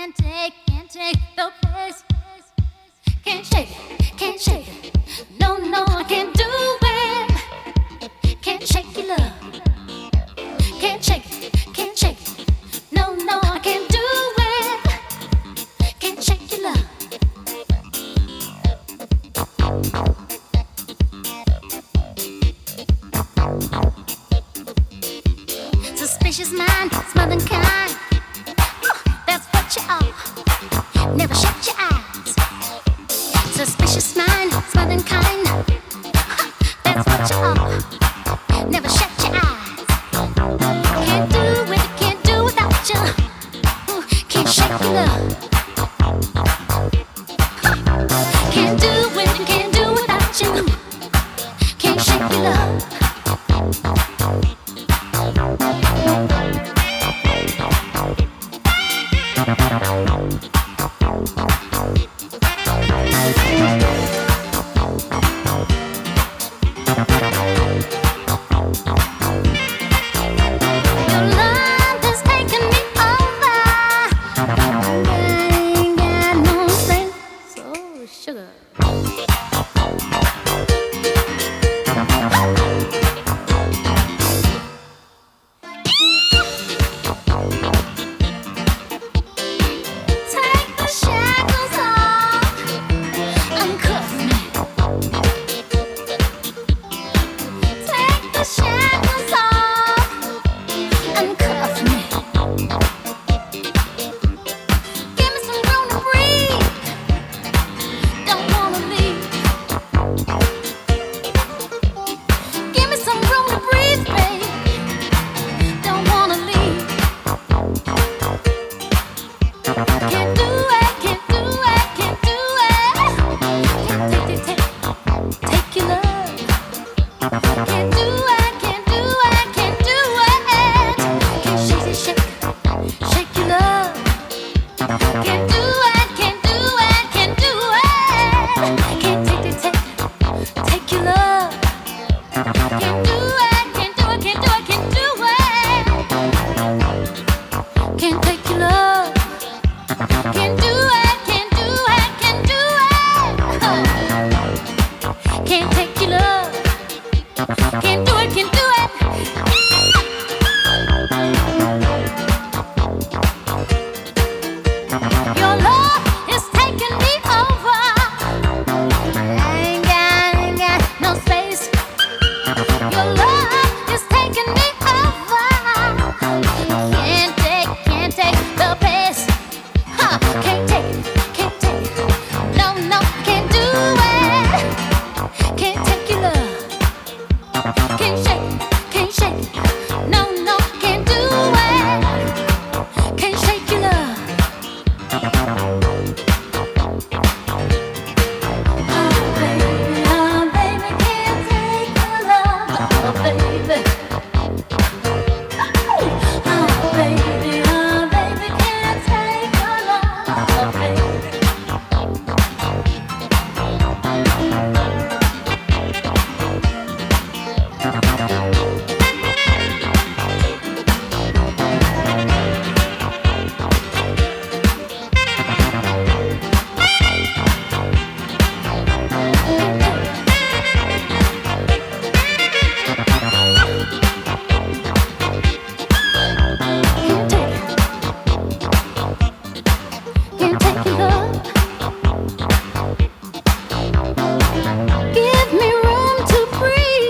can't take the pace. Can't shake it. No, no, I can't do it. Can't shake your love. Can't shake it. No, no, I can't do it. Can't shake your love. Suspicious mind, smothered kind. That's what you are. Never shut your eyes. Suspicious mind, smothered kind. That's what you are. Never shut your eyes. Can't do it, can't do without you. Can't shake your love. Can't do it, can't do without you. Can't shake your love.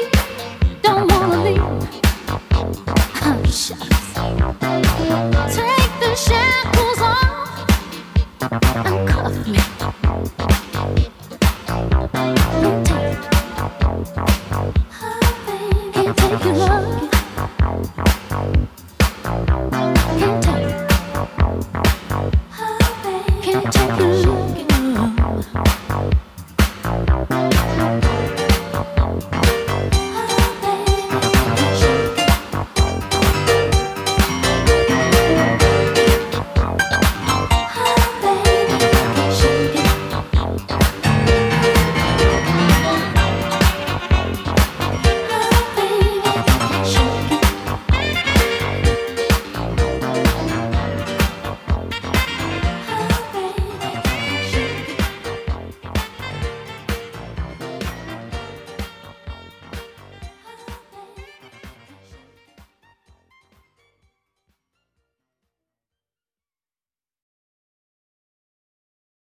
Take